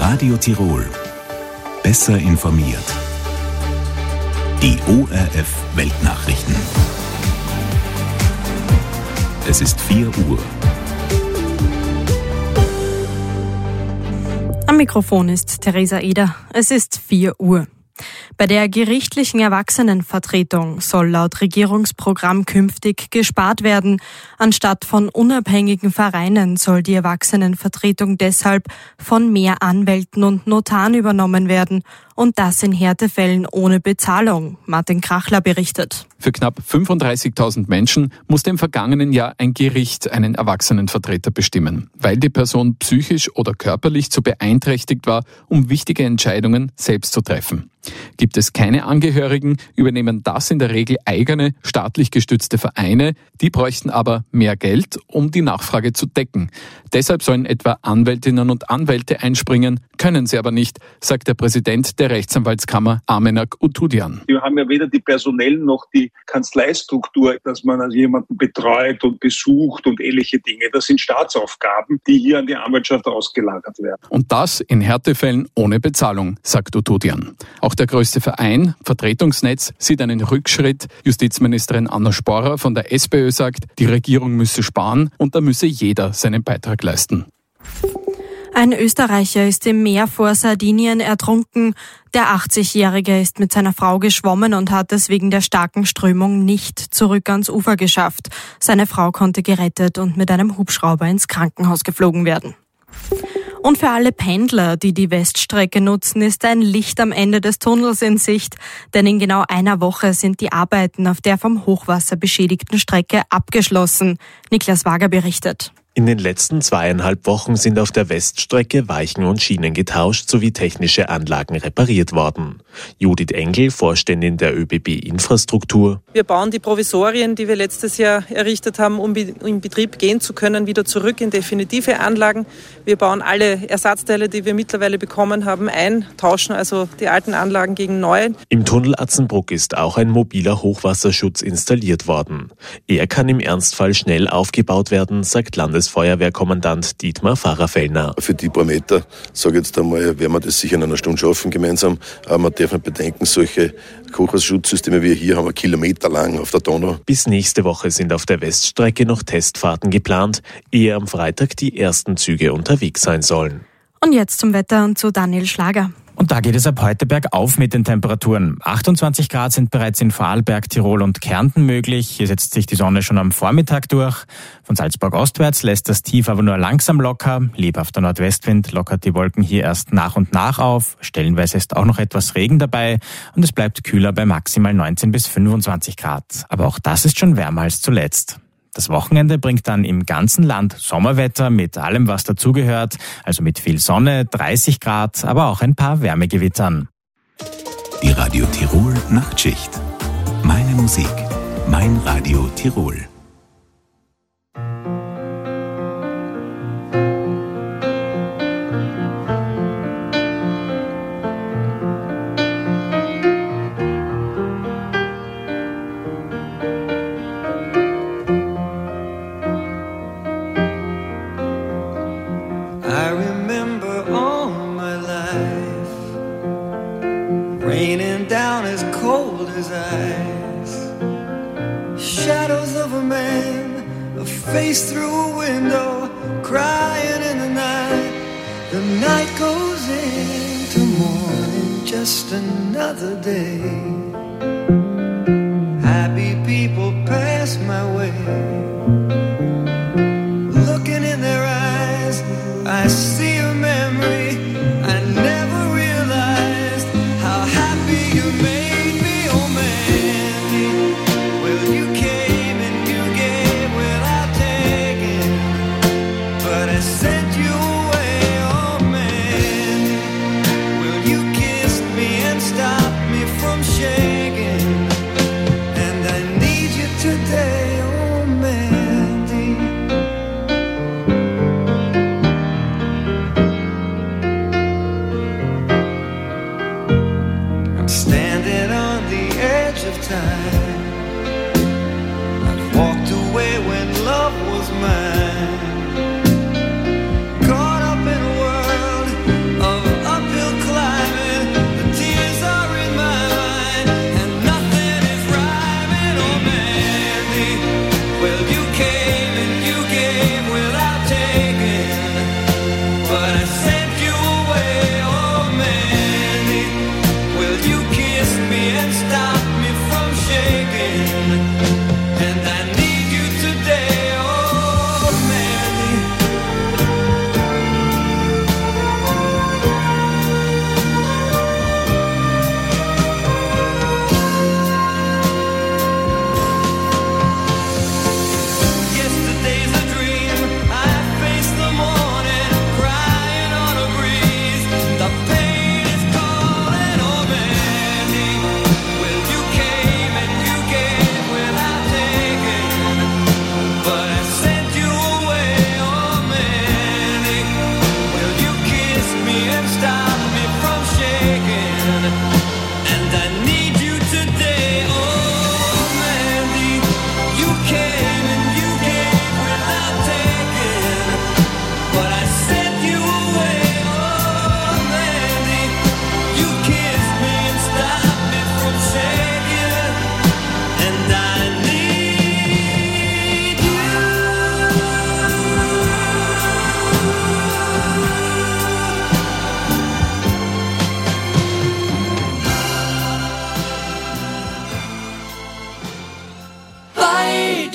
Radio Tirol. Besser informiert. Die ORF Weltnachrichten. Es ist 4 Uhr. Am Mikrofon ist Theresa Eder. Es ist 4 Uhr. Bei der gerichtlichen Erwachsenenvertretung soll laut Regierungsprogramm künftig gespart werden. Anstatt von unabhängigen Vereinen soll die Erwachsenenvertretung deshalb von mehr Anwälten und Notaren übernommen werden. Und das in Härtefällen ohne Bezahlung. Martin Krachler berichtet. Für knapp 35.000 Menschen musste im vergangenen Jahr ein Gericht einen Erwachsenenvertreter bestimmen, weil die Person psychisch oder körperlich zu beeinträchtigt war, um wichtige Entscheidungen selbst zu treffen. Gibt es keine Angehörigen, übernehmen das in der Regel eigene, staatlich gestützte Vereine. Die bräuchten aber mehr Geld, um die Nachfrage zu decken. Deshalb sollen etwa Anwältinnen und Anwälte einspringen, können sie aber nicht, sagt der Präsident der Rechtsanwaltskammer Amenak Utudian. Wir haben ja weder die personellen noch die Kanzleistruktur, dass man also jemanden betreut und besucht und ähnliche Dinge. Das sind Staatsaufgaben, die hier an die Anwaltschaft ausgelagert werden. Und das in Härtefällen ohne Bezahlung, sagt Utudian. Auch der größte Verein, Vertretungsnetz, sieht einen Rückschritt. Justizministerin Anna Sporrer von der SPÖ sagt, die Regierung müsse sparen und da müsse jeder seinen Beitrag leisten. Ein Österreicher ist im Meer vor Sardinien ertrunken. Der 80-Jährige ist mit seiner Frau geschwommen und hat es wegen der starken Strömung nicht zurück ans Ufer geschafft. Seine Frau konnte gerettet und mit einem Hubschrauber ins Krankenhaus geflogen werden. Und für alle Pendler, die die Weststrecke nutzen, ist ein Licht am Ende des Tunnels in Sicht. Denn in genau einer Woche sind die Arbeiten auf der vom Hochwasser beschädigten Strecke abgeschlossen. Niklas Wager berichtet. In den letzten 2,5 Wochen sind auf der Weststrecke Weichen und Schienen getauscht sowie technische Anlagen repariert worden. Judith Engel, Vorständin der ÖBB Infrastruktur. Wir bauen die Provisorien, die wir letztes Jahr errichtet haben, um in Betrieb gehen zu können, wieder zurück in definitive Anlagen. Wir bauen alle Ersatzteile, die wir mittlerweile bekommen haben, ein, tauschen also die alten Anlagen gegen neue. Im Tunnel Atzenbruck ist auch ein mobiler Hochwasserschutz installiert worden. Er kann im Ernstfall schnell aufgebaut werden, sagt Landesfeuerwehrkommandant Dietmar Pfarrer-Fellner. Für die paar Meter, sage ich jetzt einmal, werden wir das sicher in einer Stunde schaffen gemeinsam. Aber man darf nicht bedenken, solche Hochwasserschutzsysteme wie hier haben wir kilometerlang auf der Donau. Bis nächste Woche sind auf der Weststrecke noch Testfahrten geplant, ehe am Freitag die ersten Züge unterwegs sein sollen. Und jetzt zum Wetter und zu Daniel Schlager. Und da geht es ab heute bergauf mit den Temperaturen. 28 Grad sind bereits in Vorarlberg, Tirol und Kärnten möglich. Hier setzt sich die Sonne schon am Vormittag durch. Von Salzburg ostwärts lässt das Tief aber nur langsam locker. Lebhafter Nordwestwind lockert die Wolken hier erst nach und nach auf. Stellenweise ist auch noch etwas Regen dabei. Und es bleibt kühler bei maximal 19 bis 25 Grad. Aber auch das ist schon wärmer als zuletzt. Das Wochenende bringt dann im ganzen Land Sommerwetter mit allem, was dazugehört, also mit viel Sonne, 30 Grad, aber auch ein paar Wärmegewittern. Die Radio Tirol Nachtschicht. Meine Musik, mein Radio Tirol. I remember all my life raining down as cold as ice. Shadows of a man, a face through a window, crying in the night. The night goes into morning, just another day. Happy people pass my way. Looking in their eyes, I see a memory. I never realized how happy you made me, oh man. Well, you came and you gave without taking, but I sent you away, oh man. Well, you kissed me and stopped me from shaking.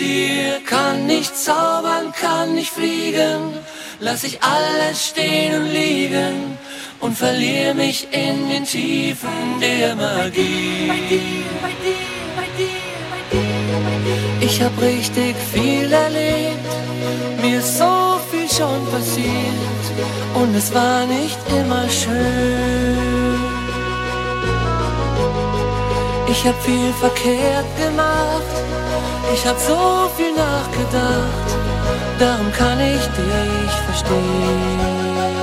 dir kann nicht zaubern, kann nicht fliegen, lass ich alles stehen und liegen und verliere mich in den Tiefen der Magie. Ich hab richtig viel erlebt, mir ist so viel schon passiert und es war nicht immer schön. Ich hab viel verkehrt gemacht, ich hab so viel nachgedacht, darum kann ich dich verstehen.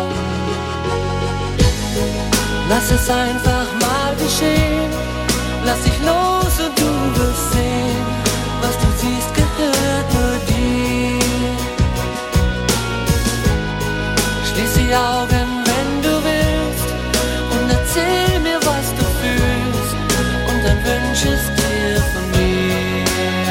Lass es einfach mal geschehen, lass dich los und du wirst sehen, was du siehst gehört nur dir. Schließ die Augen, wenn du willst, und erzähl mir, was du fühlst, und dann wünsch es dir von mir.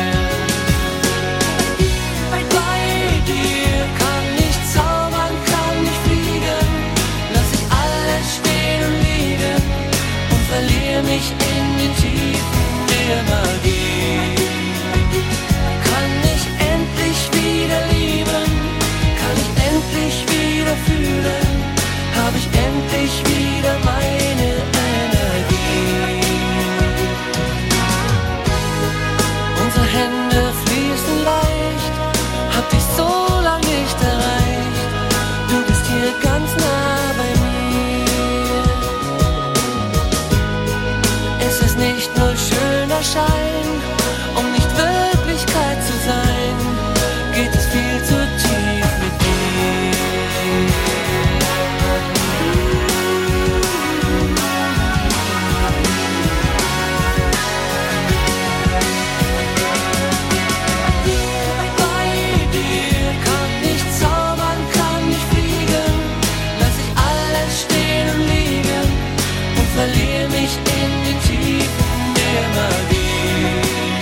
Bei dir kann nicht zaubern, kann nicht fliegen, lass ich alles stehen und liegen und verliere mich in den Tiefen der Magie. Kann ich endlich wieder lieben, kann ich endlich wieder fühlen, hab ich endlich wieder meine Energie. Unsere Hände fließen leicht, hab dich so lang nicht erreicht, du bist hier ganz nah bei mir. Es ist nicht nur schöner Schein, um nicht Wirklichkeit zu sein, geht es viel zu tief mit dir. Bei dir kann nicht zaubern, kann nicht fliegen, lass ich alles stehen und liegen und verliere mich in den Tiefen der Magie.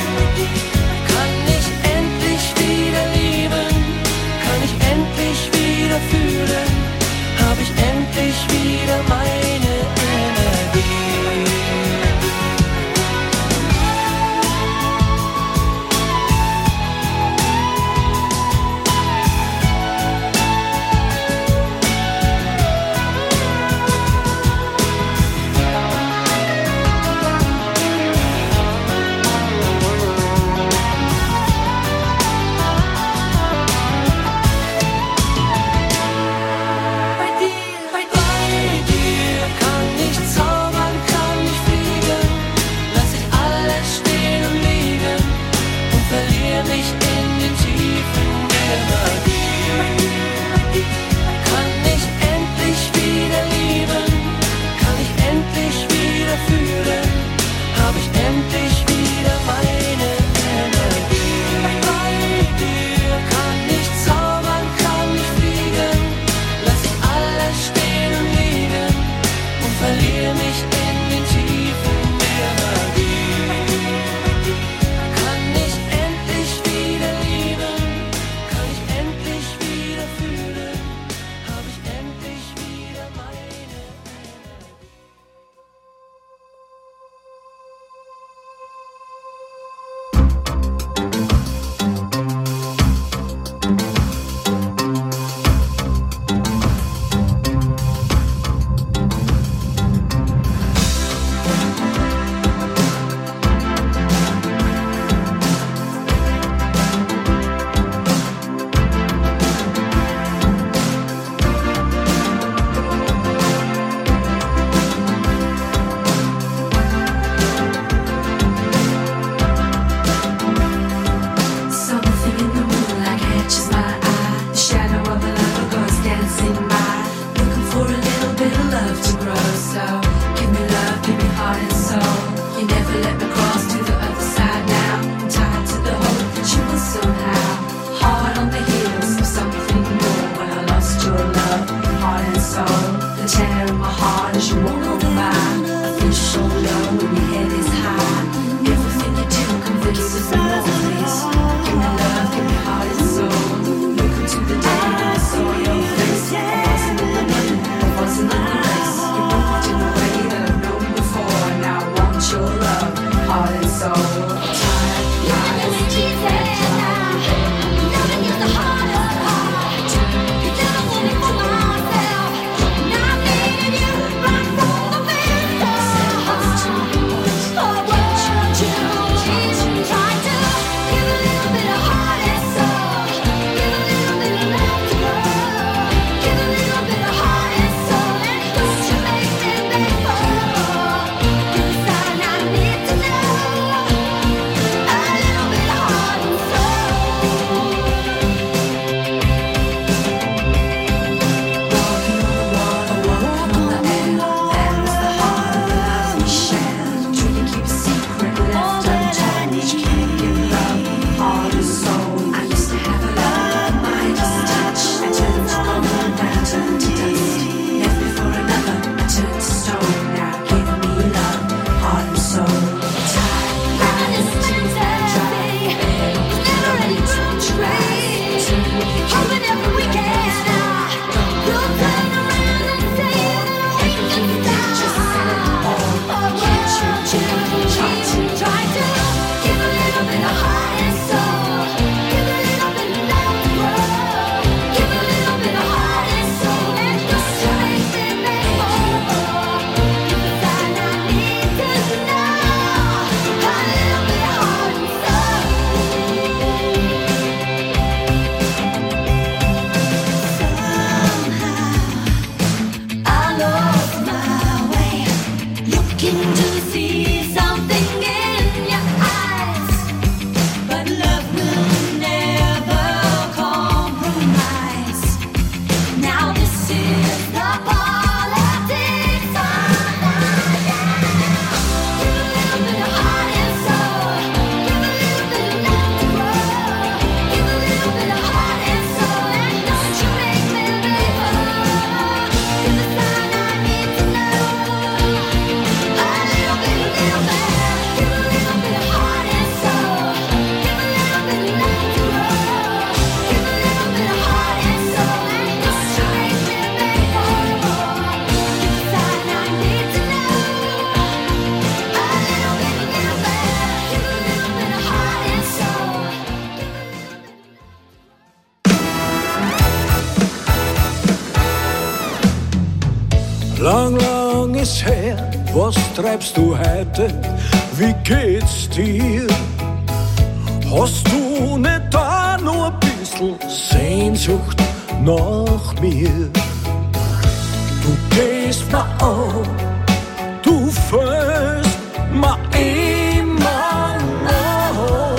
was treibst du heute? Wie geht's dir? Hast du nicht da nur ein bisschen Sehnsucht nach mir? Du gehst mir an, du fühlst mir immer nach.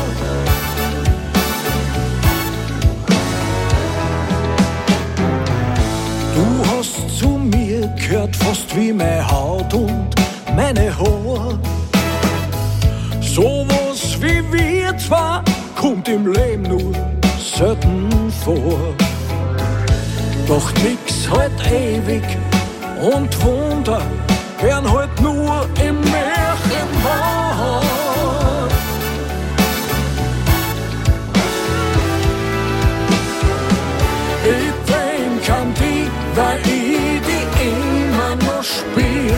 Du hast zu mir gehört fast wie meine Haut und meine Haare. Sowas wie wir zwei kommt im Leben nur selten vor. Doch nix halt ewig und Wunder werden halt nur im Märchen wahr. Ich denk an die, weil ich die immer noch spiel.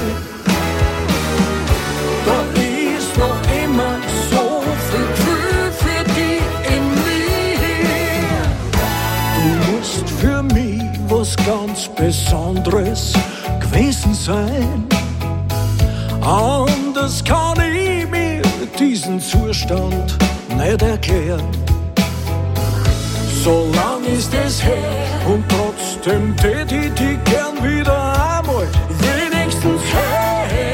Da ist noch immer so viel Gefühl für die in mir. Du musst für mich was ganz Besonderes gewesen sein. Anders kann ich mir diesen Zustand nicht erklären. So lang ist es her und trotzdem tät ich die gern wieder einmal wenigstens her.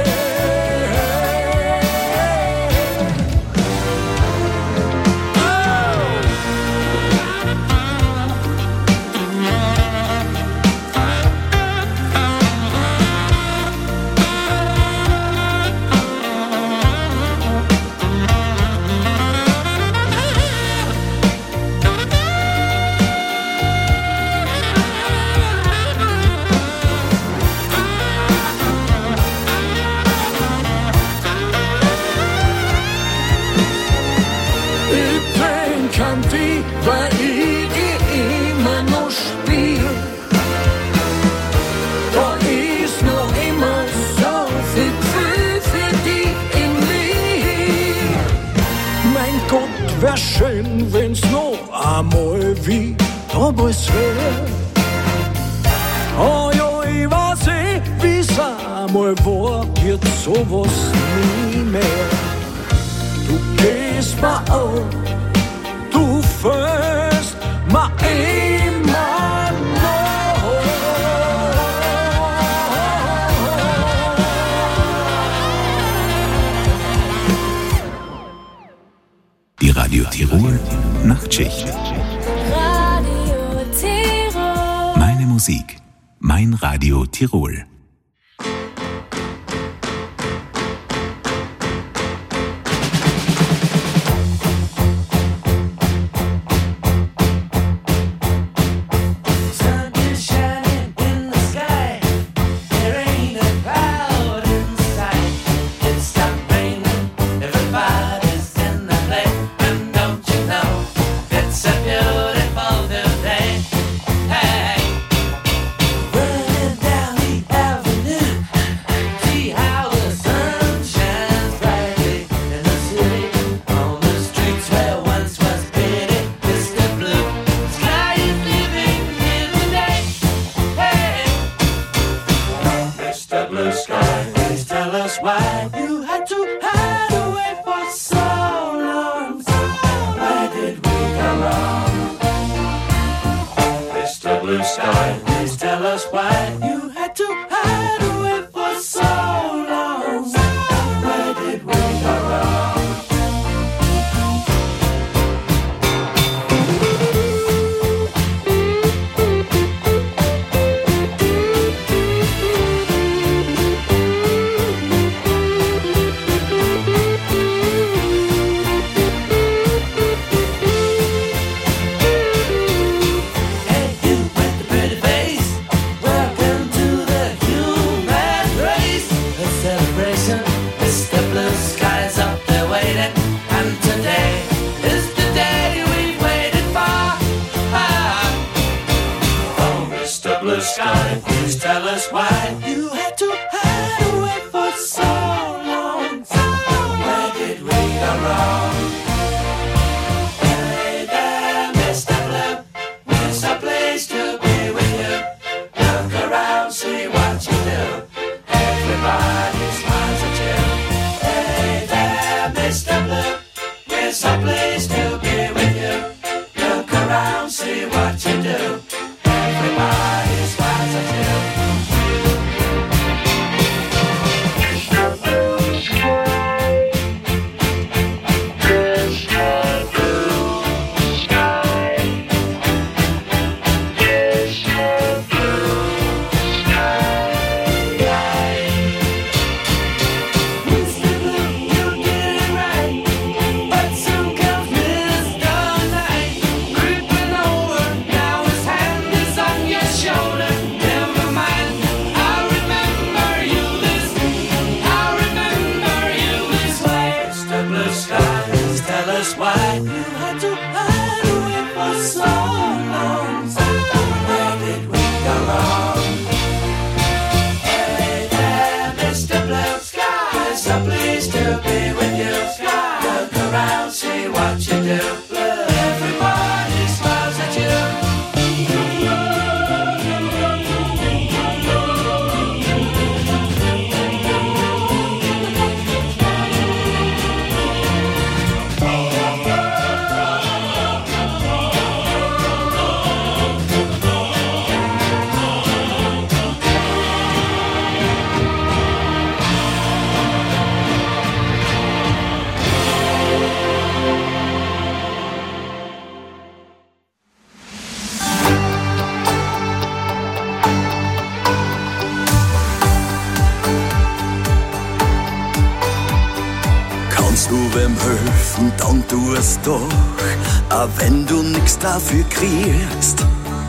Weil ich die immer noch spiel. Da ist noch immer so viel Gefühl für die in mir. Mein Gott, wär schön, wenn's noch einmal wie damals wär. Oh ja, ich weiß wie's einmal war, wird sowas nie mehr. Du gehst mir an, du fühlst mir immer noch. Die Radio Tirol Nachtschicht. Radio Tirol. Meine Musik, mein Radio Tirol. Hey, you with the pretty face. It's a place to be with you. Look around, see what you do. Everybody smiles at you. Dann tu's doch, auch wenn du nix dafür kriegst.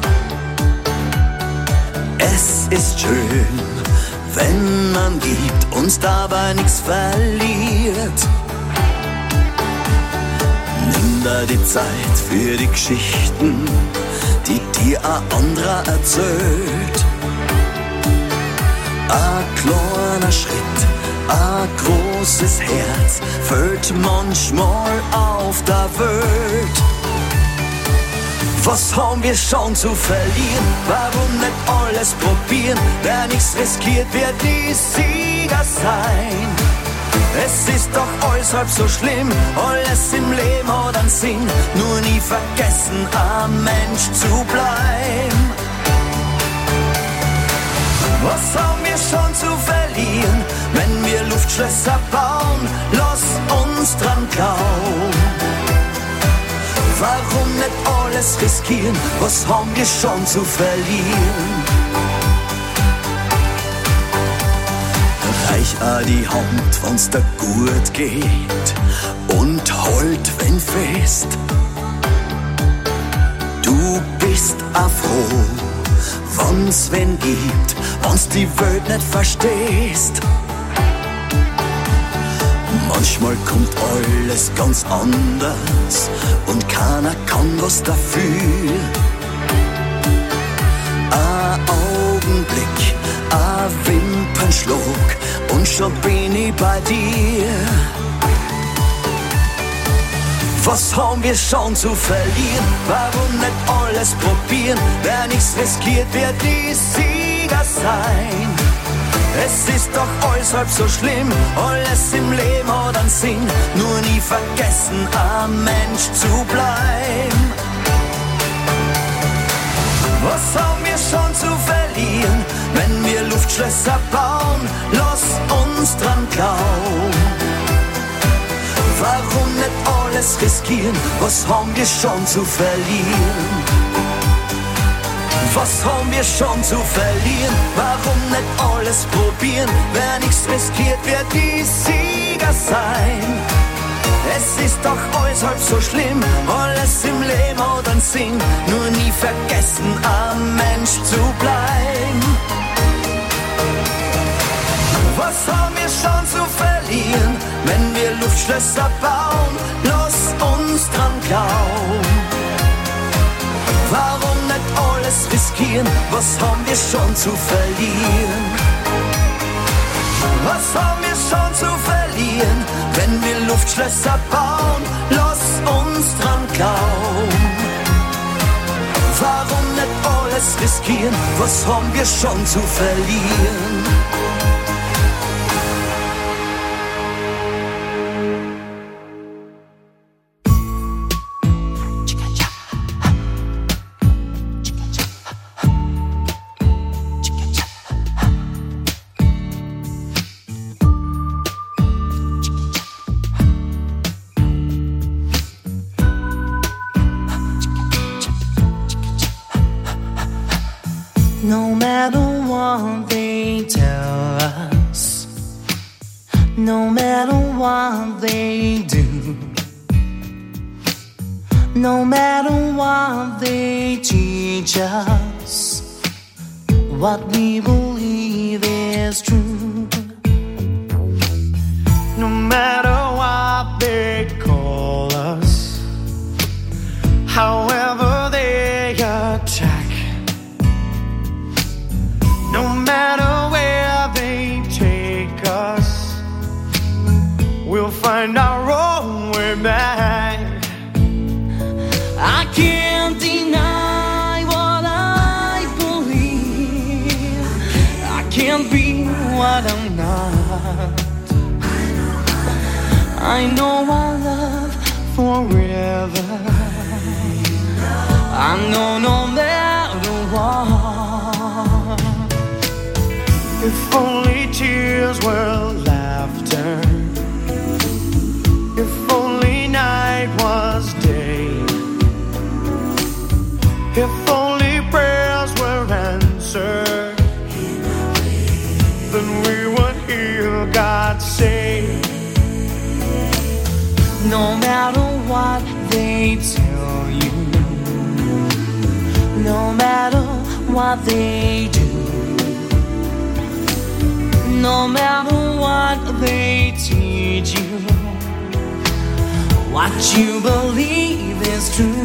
Es ist schön, wenn man gibt und dabei nix verliert. Nimm dir die Zeit für die Geschichten, die dir ein anderer erzählt. Ein kleiner Schritt, ein großes Herz fällt manchmal auf der Welt. Was haben wir schon zu verlieren? Warum nicht alles probieren? Wer nichts riskiert, wird nie Sieger sein. Es ist doch alles halb so schlimm, alles im Leben hat einen Sinn. Nur nie vergessen, ein Mensch zu bleiben. Was haben wir schon zu verlieren, wenn wir Luftschlösser bauen? Lass uns dran glauben. Warum nicht alles riskieren? Was haben wir schon zu verlieren? Reich auch die Hand, wenn's dir gut geht, und halt wenn fest. Du bist auch froh, wenn's wen gibt, wenn's die Welt nicht verstehst. Manchmal kommt alles ganz anders und keiner kann was dafür. Ein Augenblick, ein Wimpernschlag und schon bin ich bei dir. Was haben wir schon zu verlieren? Warum nicht alles probieren? Wer nichts riskiert, wird nie Sieger sein. Es ist doch alles halb so schlimm, alles im Leben hat einen Sinn. Nur nie vergessen, ein Mensch zu bleiben. Was haben wir schon zu verlieren, wenn wir Luftschlösser bauen? Lass uns dran glauben. Warum nicht alles riskieren? Was haben wir schon zu verlieren? Was haben wir schon zu verlieren? Warum nicht alles probieren? Wer nichts riskiert, wird die Sieger sein. Es ist doch alles halb so schlimm, alles im Leben hat einen Sinn. Nur nie vergessen, ein Mensch zu bleiben. Was haben wir schon zu verlieren, wenn wir Luftschlösser bauen? Lass uns dran glauben. Warum nicht alles riskieren? Was haben wir schon zu verlieren? Was haben wir schon zu verlieren, wenn wir Luftschlösser bauen? Lass uns dran glauben. Warum nicht alles riskieren? Was haben wir schon zu verlieren? No matter what they tell us, no matter what they do, no matter what they teach us, what we believe is true. No matter what they call us, however they attack, no matter where they take us, we'll find our own way back. I can't deny what I believe. I can't be what I'm not. I know I love forever. I know no matter what. If only tears were laughter, if only night was day, if only prayers were answered, then we would hear God say, no matter what they tell you, no matter what they do, no matter what they teach you, what you believe is true.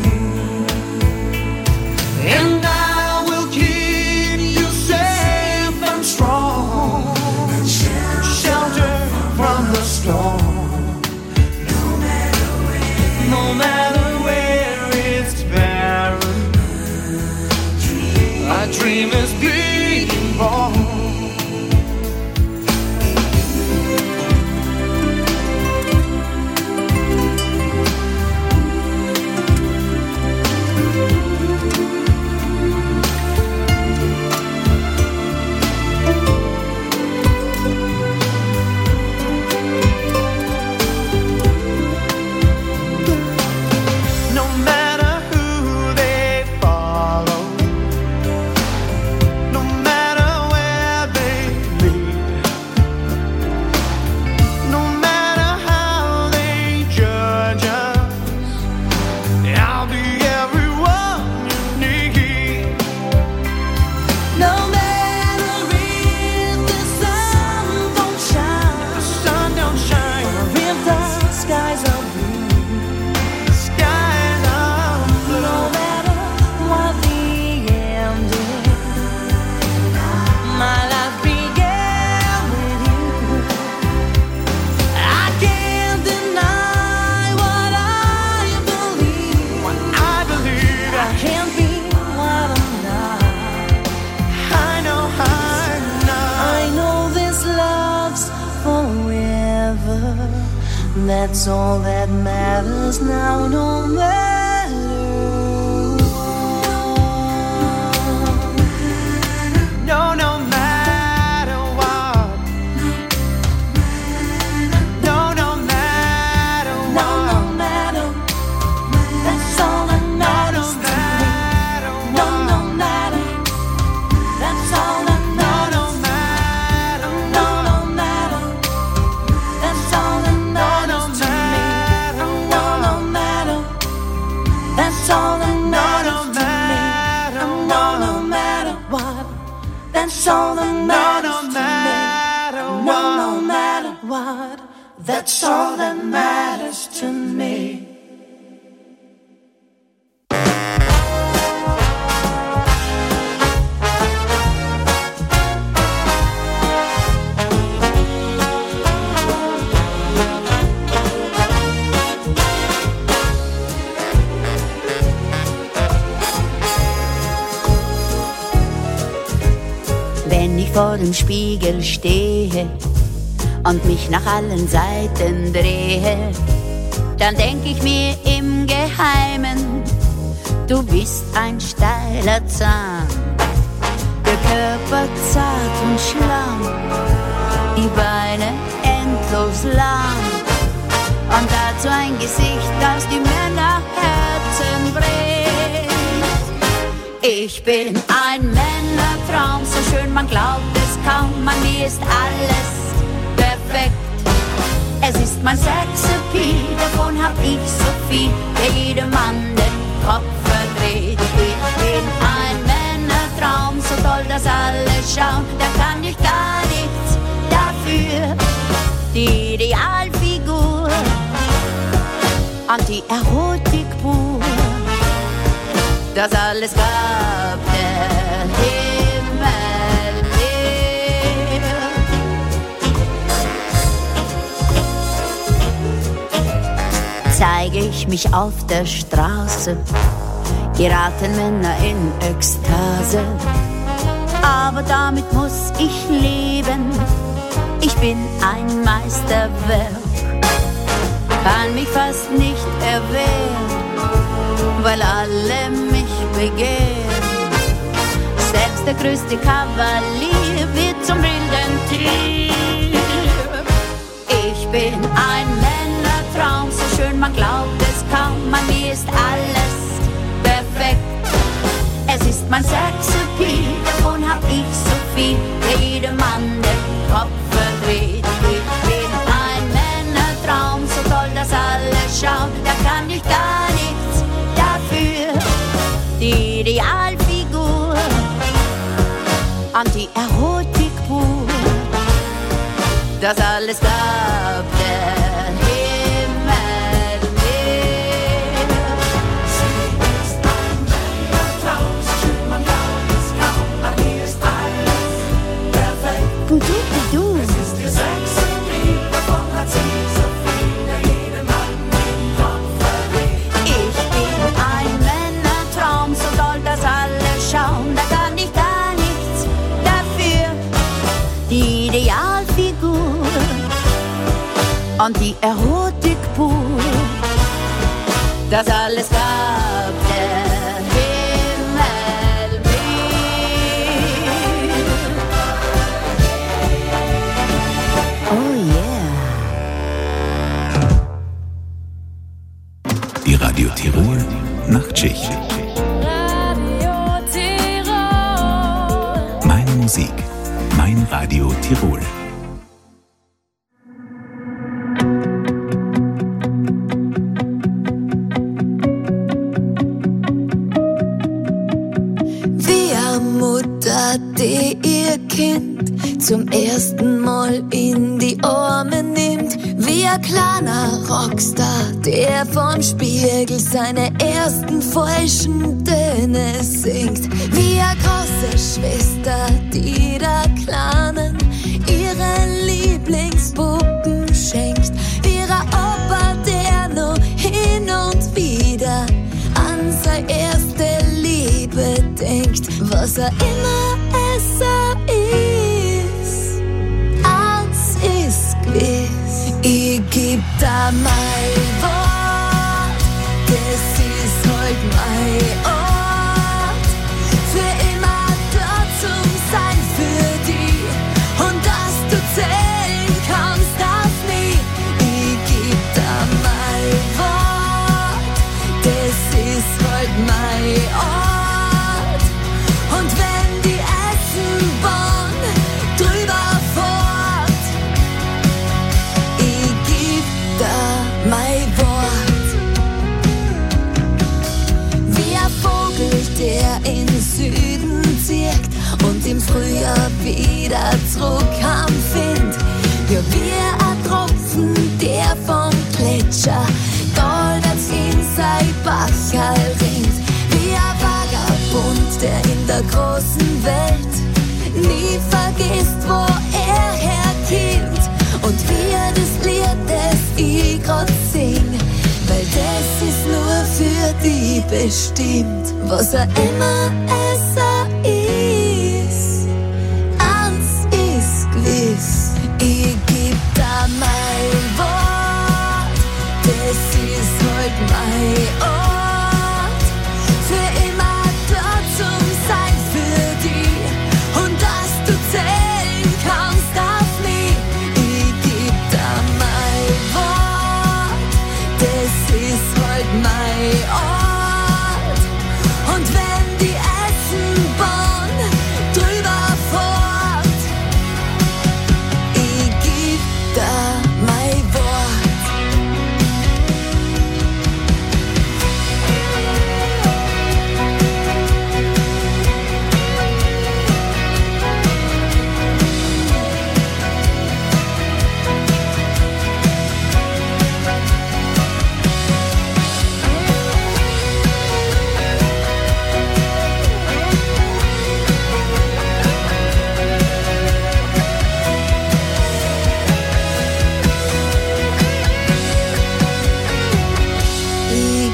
And I will keep you safe and strong, shelter from the storm. No matter where it's barren, a dream is being born. That's all that matters now, no matter what. No, no matter what. No, no matter what. No, no matter. That's all that matters to me. No, no matter. That's all that matters. No, no matter. No, no matter. That's all that matters. That's all that matters to me. No, no matter what. That's all that matters to me. No, no matter what. That's all that matters to me. Wenn ich vor dem Spiegel stehe und mich nach allen Seiten drehe, dann denk ich mir im Geheimen, du bist ein steiler Zahn, der Körper zart und schlank, die Beine endlos lang und dazu ein Gesicht, das die Männerherzen bricht. Ich bin ein Männertraum. Traum, so schön, man glaubt es kaum. An mir ist alles perfekt. Es ist mein Sexappeal, davon hab ich so viel, der jedem Mann den Kopf verdreht. Ich bin ein Männertraum, so toll, dass alle schauen, da kann ich gar nichts dafür. Die Idealfigur, Anti-Erotik pur, das alles gab der Himmel mir. Zeige ich mich auf der Straße, geraten Männer in Ekstase. Aber damit muss ich leben, ich bin ein Meisterwerk, kann mich fast nicht erwehren, weil alle mich begehren. Selbst der größte Kavalier wird zum wilden Tier. Ich bin ein Männertraum, so schön, man glaubt es kaum. An mir ist alles perfekt. Es ist mein Sexappeal, davon hab ich so viel, der jedem Mann den Kopf verdreht. Ich bin ein Männertraum, so toll, dass alle schauen, da kann ich gar nichts dafür. Die Idealfigur, Anti-Erotik pur, das alles gab der Himmel mir. Sie ist ein Männertraum, so schön, man glaubt es kaum. An mir ist alles perfekt. Du. Es ist ihr Sexappeal, davon hat sie so viel, der jedem Mann den Kopf verdreht. Ich bin ein Männertraum, so toll, dass alle schauen, da kann ich gar nichts dafür. Die Idealfigur und die Erotik pur, das alles gab der Himmel mir. Oh yeah. Die Radio Tirol Nachtschicht. Radio Tirol. Meine Musik, mein Radio Tirol. Wie eine Mutter, die ihr Kind zum ersten Mal in die Arme nimmt. Wie ein kleiner Rockstar, der vom Spiegel seine ersten falschen Töne singt. Wie eine große Schwester, die der Kleinen ihre Lieblingspuppen schenkt. Wie ein Opa, der noch hin und wieder an seine erste Liebe denkt. Was er immer es ist, eins ist gewiss. Ich geb da mein Wort, das ist halt mein Ort. Für immer dort zum Sein für die und dass du zählen kannst auf mich. Ich geb da mein Wort, das ist halt mein Ort. Und wenn die Eisenbahn drüber fährt, ich geb da mein Wort. Wie ein Vogel, der in Süden zirkt und im Frühjahr wieder zurück am Wind. Ja, wie ein Tropfen, der vom Gletscher goldens in sein Bachal rinnt. Wie ein Vagabund, der in der großen Welt nie vergisst, wo er herkommt. Und wie das Lied, das ich grad sing, weil das ist nur für die bestimmt. Was er immer es ist, eins ist gewiss. Ich geb da mein Wort, das ist halt mein Ort. Für immer dort zum Sein für die und dass du zählen kannst auf mich. Ich geb da mein Wort, das ist halt mein Ort. Und wenn die Eisenbahn drüber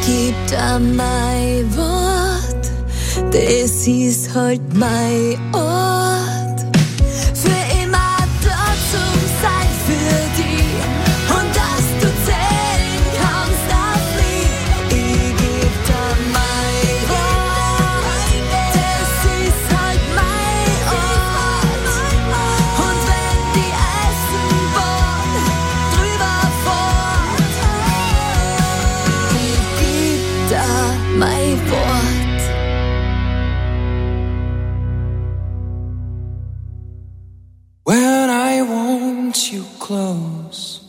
geb da mein Wort, das ist halt mein Ort. Für immer dort zum sein für die und dass du zählen kannst auf mich. Ich geb da mein Wort, das ist halt mein Ort. Und wenn die Eisenbahn drüber fährt, ich geb da mein Wort. When I want you close,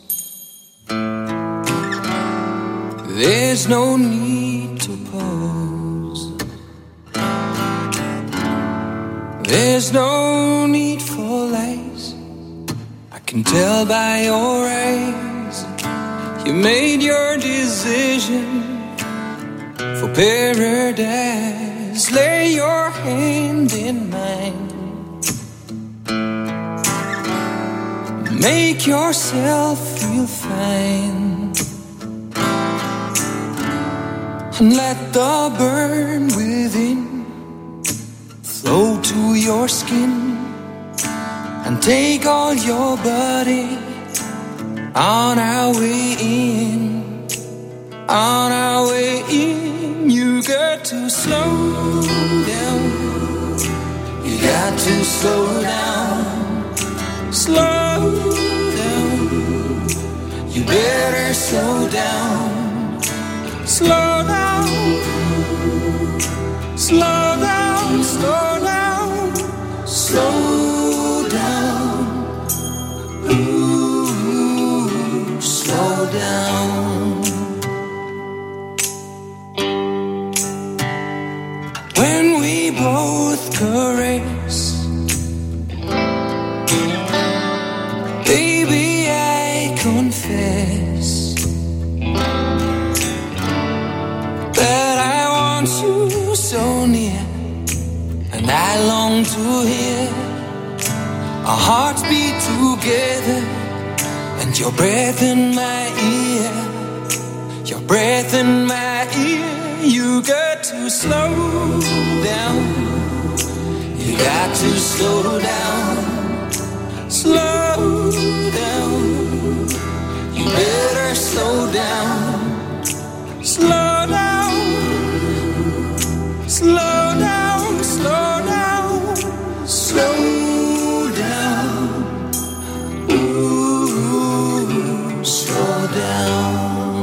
there's no need to pose. There's no need for lies. I can tell by your eyes you made your decision for paradise. Lay your hand in mine. Make yourself feel fine and let the burn within flow to your skin and take all your body on our way in. On our way in, you got to slow down. You got to slow down. Slow down, you better slow down. Slow down, slow down, slow down, slow down. Ooh, slow down. When we both caress, baby, I confess that I want you so near, and I long to hear our hearts beat together, and your breath in my ear, your breath in my ear. You got to slow down, you got to slow down. Slow down, you better slow down. Slow down, slow down, slow down, slow down. Ooh, slow down.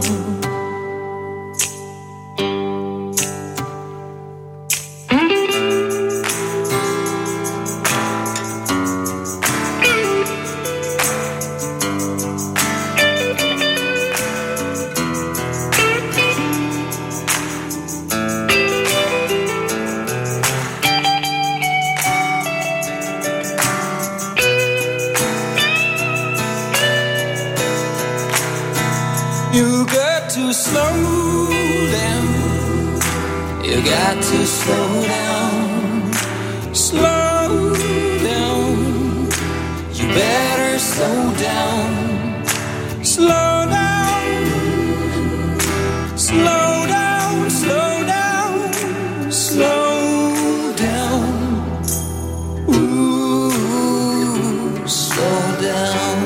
You got to slow down. You got to slow down. Slow down. You better slow down. Slow down. Slow down. Slow down. Slow down. Ooh, slow down.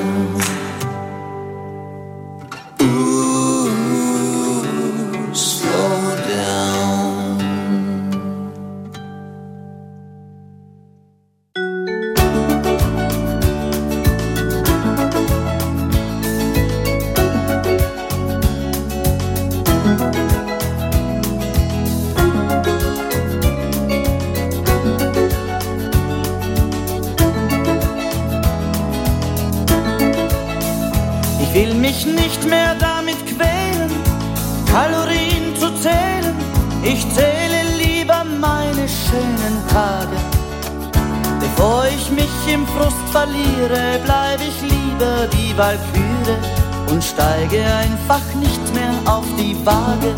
Ich will mich nicht mehr damit quälen, Kalorien zu zählen. Ich zähle lieber meine schönen Tage. Bevor ich mich im Frust verliere, bleib ich lieber die Walküre und steige einfach nicht mehr auf die Waage.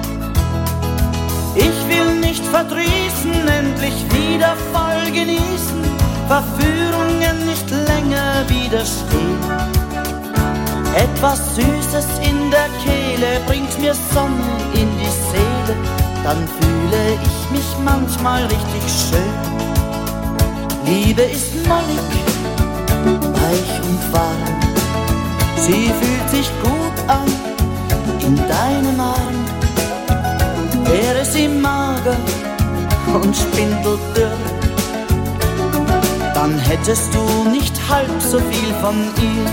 Ich will nicht verdrießen, endlich wieder voll genießen, Verführungen nicht länger widerstehen. Etwas Süßes in der Kehle bringt mir Sonne in die Seele. dann fühle ich mich manchmal richtig schön. Liebe ist mollig, weich und warm. Sie fühlt sich gut an in deinem Arm. Wäre sie mager und spindeldürr, dann hättest du nicht halb so viel von ihr.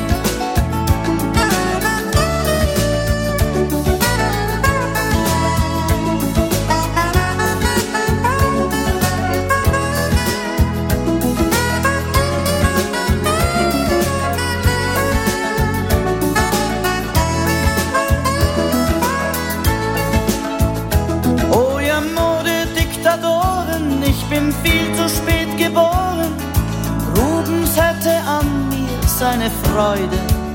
Seine Freude.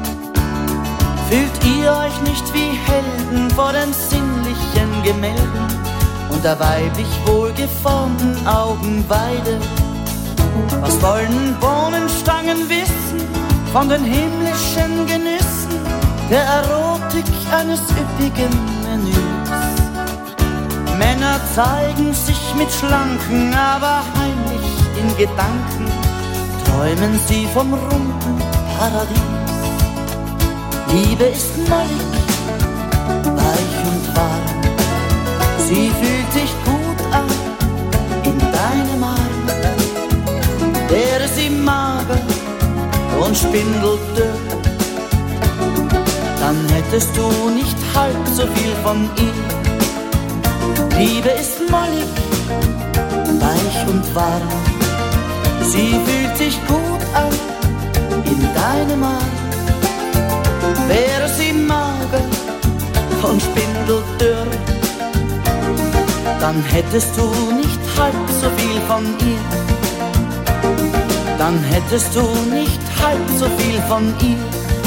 Fühlt ihr euch nicht wie Helden vor den sinnlichen Gemälden und der weiblich wohlgeformten Augenweide? Was wollen Bohnenstangen wissen von den himmlischen Genüssen der Erotik eines üppigen Menüs? Männer zeigen sich mit schlanken, aber heimlich in Gedanken träumen sie vom runden Paradies. Liebe ist mollig, weich und warm. Sie fühlt sich gut an in deinem Arm. Wäre sie mager und spindeldürr, dann hättest du nicht halb so viel von ihr. Liebe ist mollig, weich und warm. Sie fühlt sich gut an in deinem Arm. Wäre sie mager und spindeldürr, dann hättest du nicht halb so viel von ihr. Dann hättest du nicht halb so viel von ihr.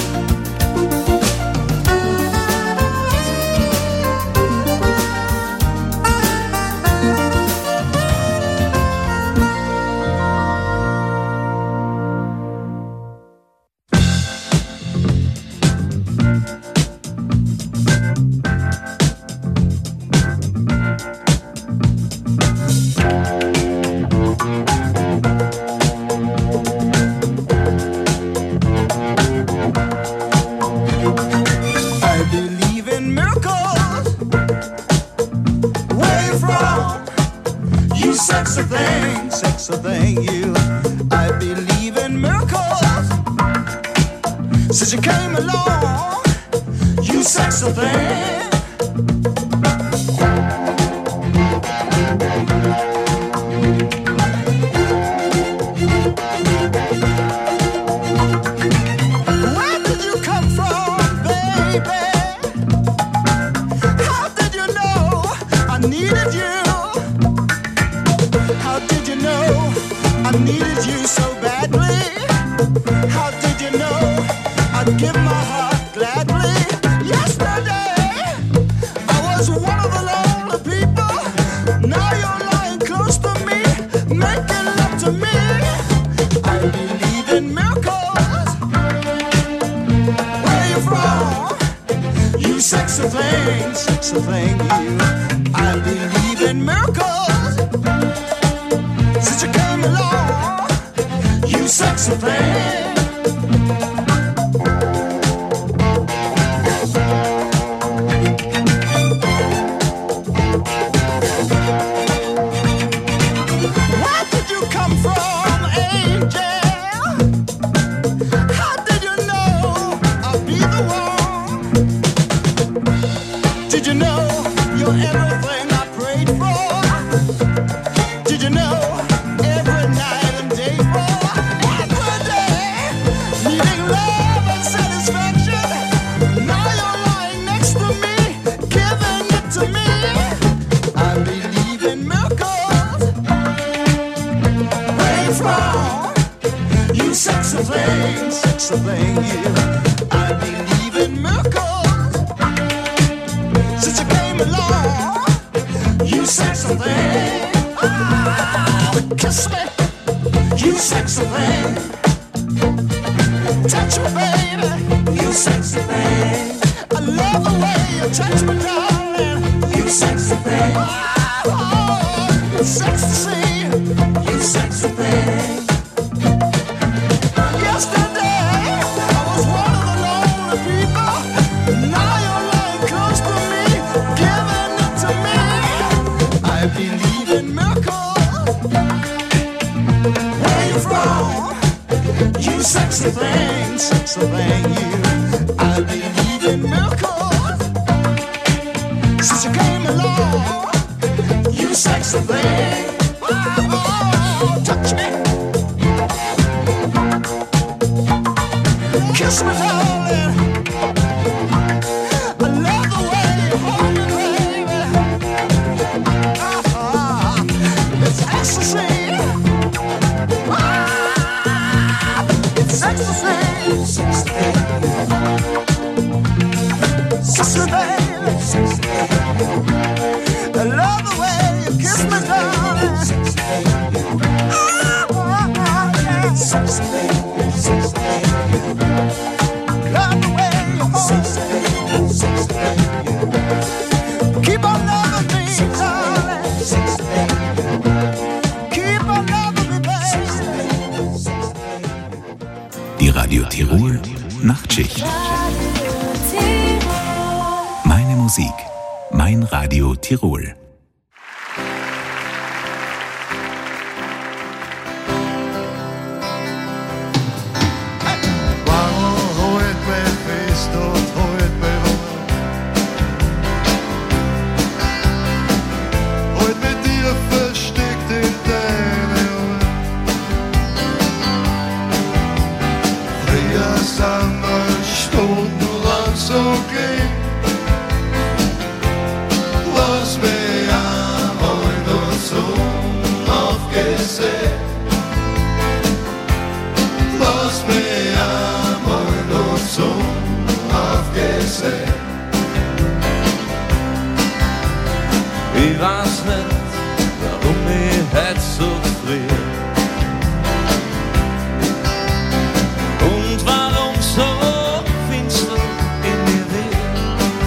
Touch me, baby, you sexy thing. I love the way you touch me, darling, you sexy thing. sexy thing, you. I believe in miracles. Since you came along, you sexy thing. Oh, touch me, kiss me, darling. I love the way you hold me, baby. It's ecstasy. It's ecstasy. Sexy baby. I love the way you kiss me, darling. Sexy baby. Love the way you hold me. Keep on loving me, darling. Keep on loving me, baby. Die Radio Tirol Nachtschicht. Meine Musik, mein Radio Tirol. Ich weiß nicht, warum ich heute so friere und warum so finster in mir wird.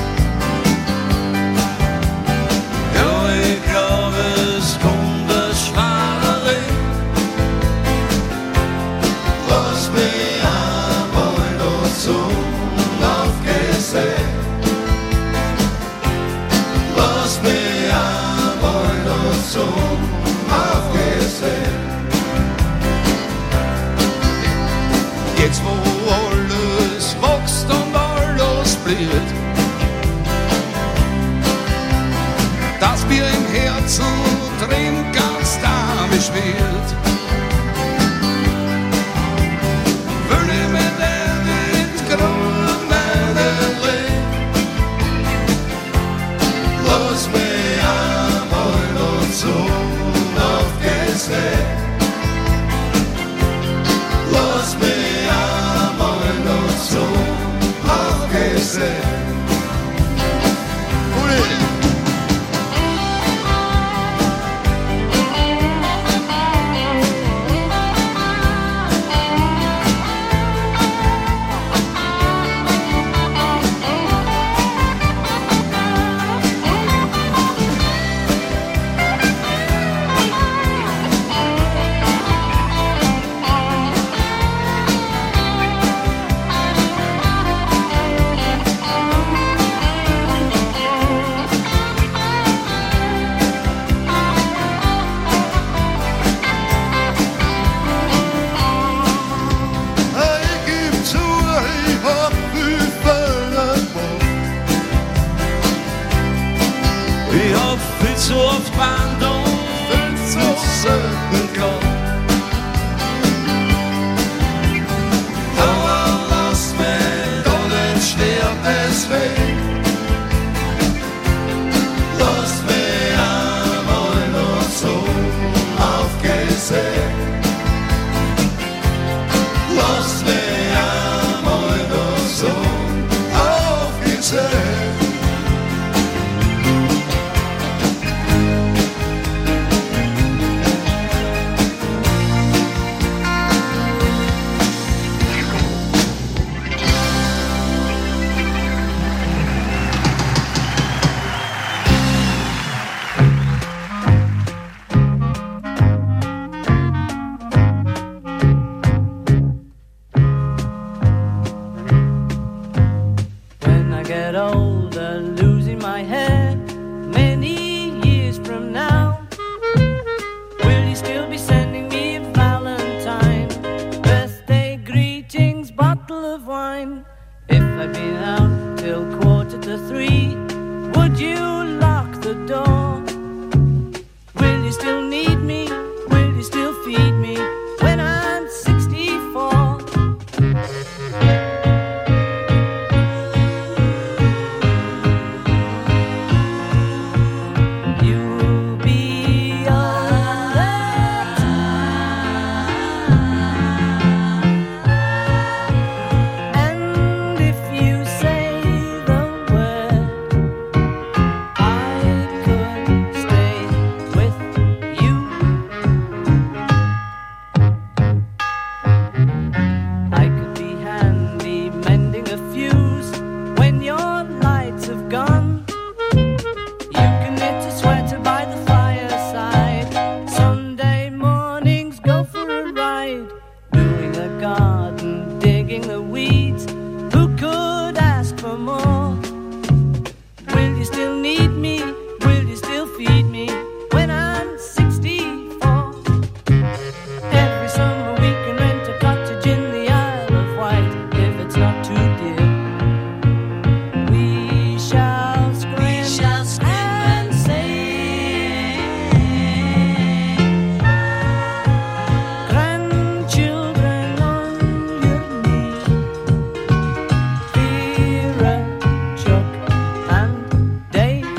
Ja, ich glaube, es kommt ein schwarer Regen. Lass mich einmal noch so aufgesehen. Lass mich so aufgesehen. Jetzt wo alles wächst und alles blüht, dass mir im Herzen drin ganz damisch wird, will ich mir denn nicht grün meinen Leben. Lass mich einmal so aufgesehen. Lass mich einmal noch so aufgesehen. Ich hab viel zu oft geweint und viel zu selten gelacht. Aber lass mich da nicht sterben, deswegen. Lass mich einmal noch so aufgesehen. Lass mich einmal noch so aufgesehen. I've been out till 2:45. Would you lock the door? Will you still need me? Will you still feed me when I'm 64? You'll be all that time. And if you say the word, I could stay with you. I could be handy mending a fuse when your lights have gone. You can knit a sweater by the fireside. Sunday mornings go for a ride, doing a garden, digging the weeds. Who could ask for more? Will you still need me? Will you still feed me when I'm 64? Every summer we can rent a cottage in the Isle of Wight if it's not too dear. We shall scream and sing. Grandchildren on your knee. Vera, Chuck and Dave.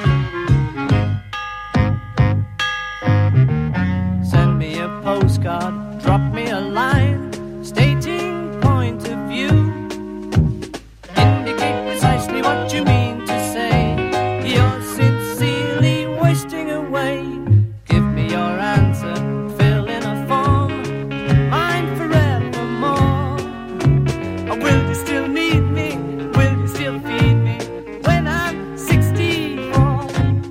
Send me a postcard, drop me a line, stating point of view. Indicate precisely what you mean to say. You're sincerely wasting away. Give me your answer, fill in a form, mine forevermore. Or will you still need me? Will you still feed me when I'm 64?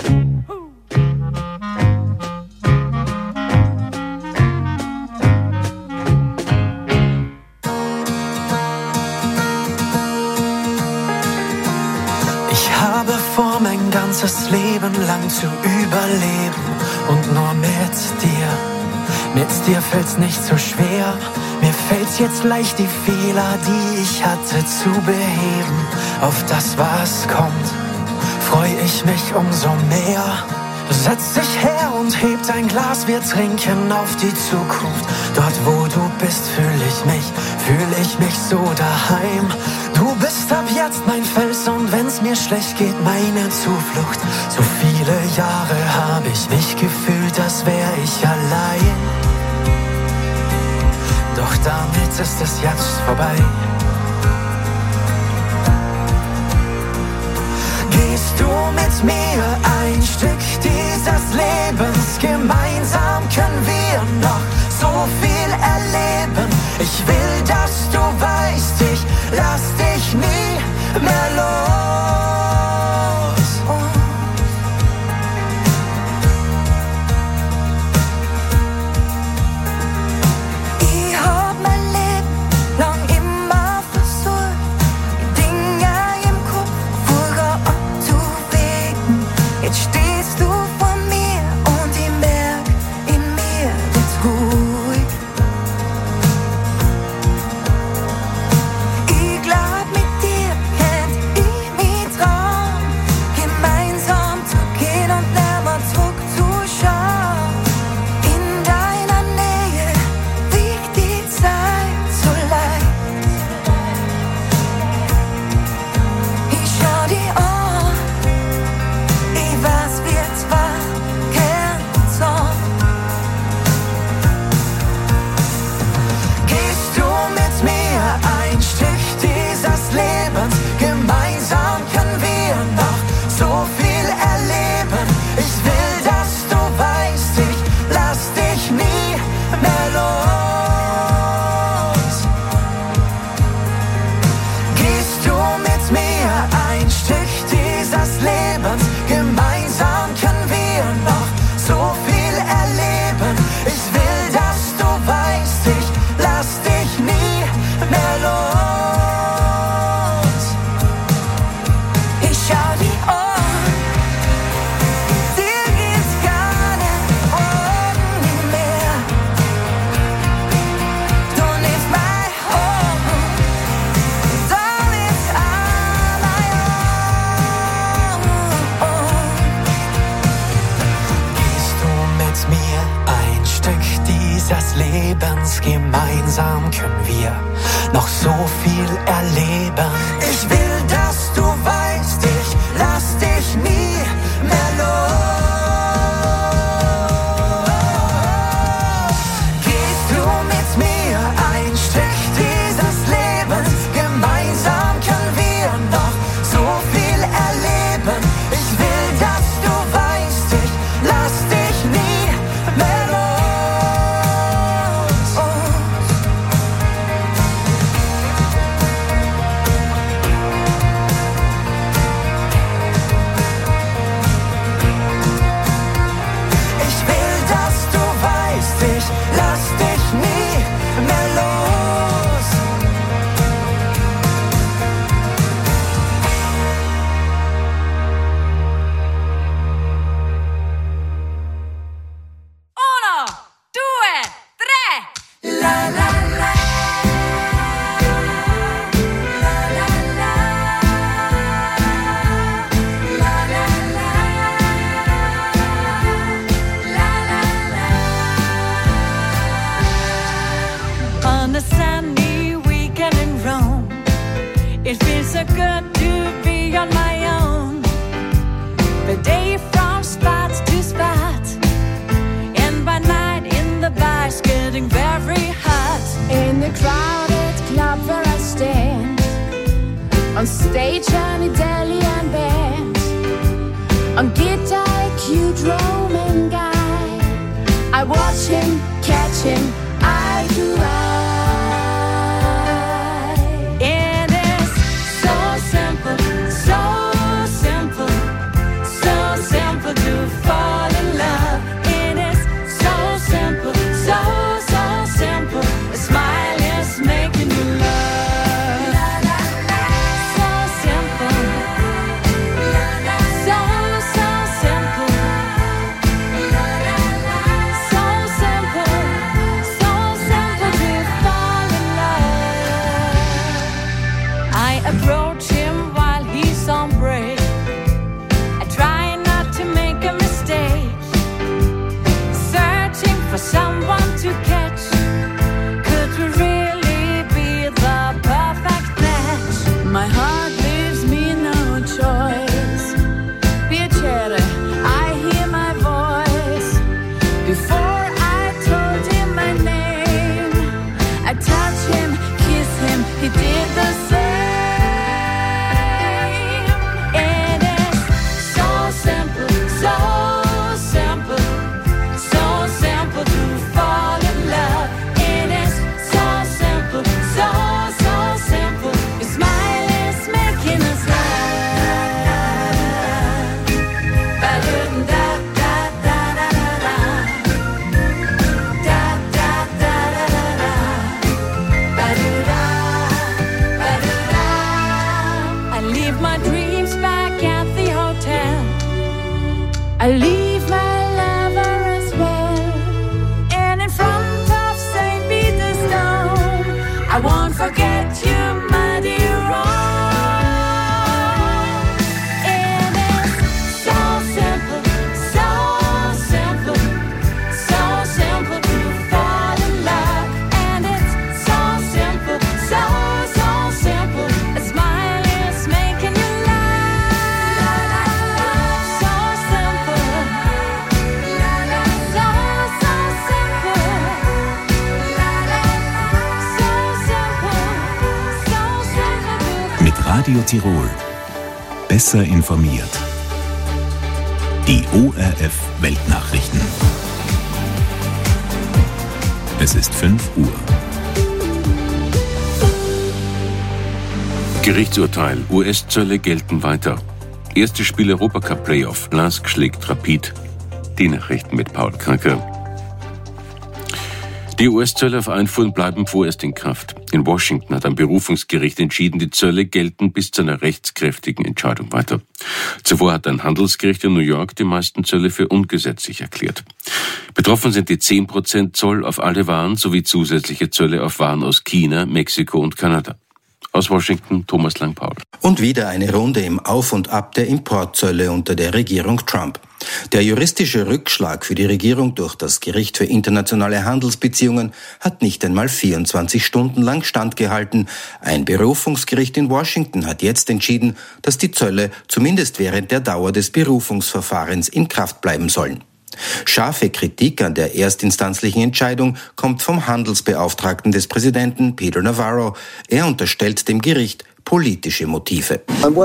Ich habe vor, mein ganzes Leben lang zu überleben und nur mit dir. Mit dir fällt's nicht so schwer. Mir fällt's jetzt leicht, die Fehler, die ich hatte, zu beheben. Auf das, was kommt, freu ich mich umso mehr. Setz dich her und heb dein Glas, wir trinken auf die Zukunft. Dort, wo du bist, fühl ich mich so daheim. Du bist ab jetzt mein Fels und wenn's mir schlecht geht, meine Zuflucht. So viele Jahre hab ich mich gefühlt, als wär ich allein. Doch damit ist es jetzt vorbei. Gehst du mit mir ein Stück dieses Lebens? Gemeinsam können wir noch so viel erleben. Ich will, dass du weißt, ich lass dich nie mehr los. Ich hab mein Leben lang immer versucht, die Dinge im Kopf vorher abzuwägen. Jetzt stehst du vor mir und ich merk, in mir wird's ruhig. Ich glaub, mit dir könnt ich mich trauen, gemeinsam zu gehen und nimmer zurückzuschauen. In deiner Nähe wiegt die Zeit so leicht. Ich schau dir an, ich weiß, wir zwei dieses Lebens. Gemeinsam können wir noch so viel erleben. Ich will, dass du weißt, ich lass dich nie mehr los. Gehst du mit mir ein Stück dieses Lebens? Gemeinsam können wir noch so viel erleben. Ich will, dass du weißt, ich lass dich nie mehr los. Ich will, dass du weißt, ich lass dich nie mehr los. Uno, due, tre. La la la. La la la. La la la. La la la. On a sunny weekend in Rome, it feels so good to be on my own. The day from spot to spot, and by night in the bar's getting very hot. In the crowded club where I stand, on stage an Italian band, on guitar a cute Roman guy. I watch him, catch him, eye to eye. It is so simple, so simple, so simple to fall in love. It is so simple, so simple. A smile is making you love. So simple, so simple. So simple, so simple to fall in love. I approach him while he's on break. I try not to make a mistake. Searching for someone to catch. Could we really be the perfect match? My heart leaves me no choice. Piacere, I hear my voice. Before I told him my name, I touched him, kissed him, he did the same. It is so simple, so simple, so simple to fall in love. It is so simple, so simple. Your smile is making us laugh. Ba-da-da-da-da-da-da-da. Da-da-da-da-da-da. Ba-da-da, ba-da-da. I leave my dreams back at the hotel. I leave my lover as well. And in front of St. Peter's Dome, I won't forget you, my dear Rome. It is so simple, so simple, so simple to fall in love. And it's so simple, so simple. A smile is making you laugh. So simple, so simple. Mit Radio Tirol. Besser informiert. Die ORF Weltnachrichten. Es ist 5 Uhr. Gerichtsurteil. US-Zölle gelten weiter. Erstes Spiel Europacup-Playoff. Lask schlägt Rapid. Die Nachrichten mit Paul Kranke. Die US-Zölle auf Einfuhren bleiben vorerst in Kraft. In Washington hat ein Berufungsgericht entschieden, die Zölle gelten bis zu einer rechtskräftigen Entscheidung weiter. Zuvor hat ein Handelsgericht in New York die meisten Zölle für ungesetzlich erklärt. Betroffen sind die 10% Zoll auf alle Waren sowie zusätzliche Zölle auf Waren aus China, Mexiko und Kanada. Aus Washington, Thomas Lang-Paul. Und wieder eine Runde im Auf und Ab der Importzölle unter der Regierung Trump. Der juristische Rückschlag für die Regierung durch das Gericht für internationale Handelsbeziehungen hat nicht einmal 24 Stunden lang standgehalten. Ein Berufungsgericht in Washington hat jetzt entschieden, dass die Zölle zumindest während der Dauer des Berufungsverfahrens in Kraft bleiben sollen. Scharfe Kritik an der erstinstanzlichen Entscheidung kommt vom Handelsbeauftragten des Präsidenten Peter Navarro. Er unterstellt dem Gericht politische Motive.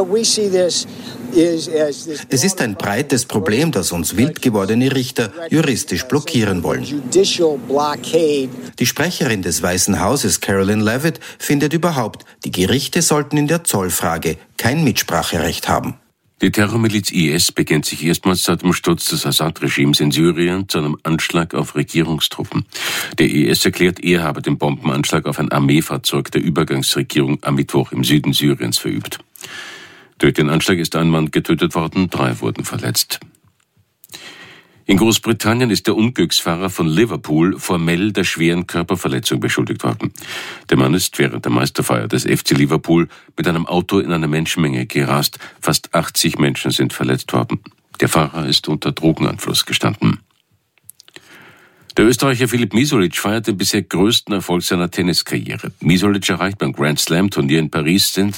Es ist ein breites Problem, das uns wild gewordene Richter juristisch blockieren wollen. Die Sprecherin des Weißen Hauses, Caroline Leavitt, findet überhaupt, die Gerichte sollten in der Zollfrage kein Mitspracherecht haben. Die Terrormiliz IS bekennt sich erstmals seit dem Sturz des Assad-Regimes in Syrien zu einem Anschlag auf Regierungstruppen. Der IS erklärt, er habe den Bombenanschlag auf ein Armeefahrzeug der Übergangsregierung am Mittwoch im Süden Syriens verübt. Durch den Anschlag ist ein Mann getötet worden, 3 wurden verletzt. In Großbritannien ist der Unglücksfahrer von Liverpool formell der schweren Körperverletzung beschuldigt worden. Der Mann ist während der Meisterfeier des FC Liverpool mit einem Auto in eine Menschenmenge gerast. Fast 80 Menschen sind verletzt worden. Der Fahrer ist unter Drogeneinfluss gestanden. Der Österreicher Filip Misolic feiert den bisher größten Erfolg seiner Tenniskarriere. Misolic erreicht beim Grand Slam Turnier in Paris